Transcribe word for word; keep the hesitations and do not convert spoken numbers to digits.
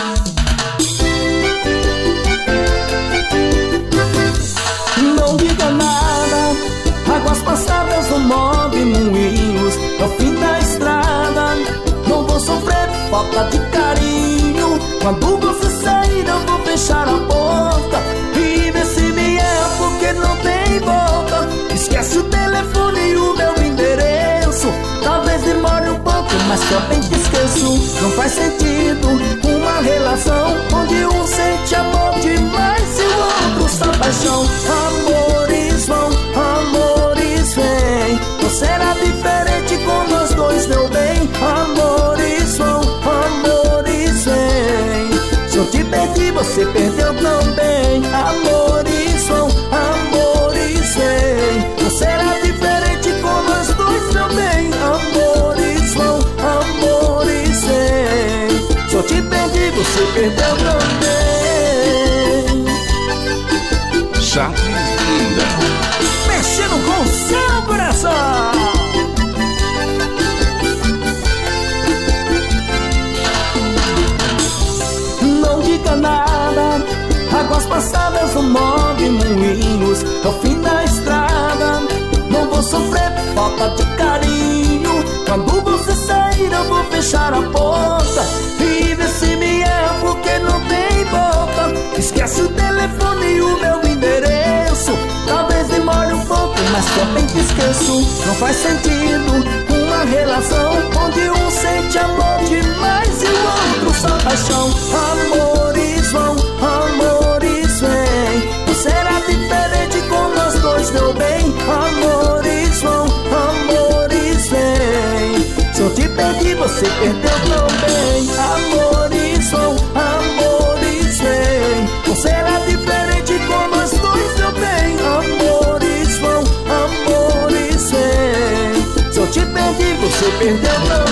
Não diga nada, águas passadas não movem moinhos. É o fim da estrada, não vou sofrer falta de carinho. Quando você sair eu vou fechar a porta e ver se me é porque não tem volta. Esquece o telefone e o meu endereço. Talvez demore um pouco, mas também te esqueço. Não faz sentido uma relação onde um sente amor demais e o outro só paixão. Amores vão, amores vêm. Não será diferente com nós dois, meu bem. Amores vão, amores vêm. Se eu te perdi, você perdeu também. Amores vão, amores vêm. Não será diferente com nós dois, meu bem. Amores vão, amores vêm. Se eu te perdi, você perdeu também. Chaves linda, mexendo com o seu coração. Não diga nada, águas passadas não movem moinhos. É o fim da estrada, não vou sofrer falta de carinho. Quando você sair eu vou fechar a porta e ver se me é porque não tem volta. Esquece o telefone e o meu endereço. Talvez demore um pouco, mas também te esqueço. Não faz sentido uma relação onde um sente amor demais e o outro só paixão. Amores vão, amores vêm. Não será diferente com nós dois, meu bem. Amores vão, amores vêm. Se eu te perdi, você perdeu também. Amores vão, amores vêm. Não será diferente com nós dois, meu bem. Amores vão, amores vêm. Se eu te perdi, você perdeu também.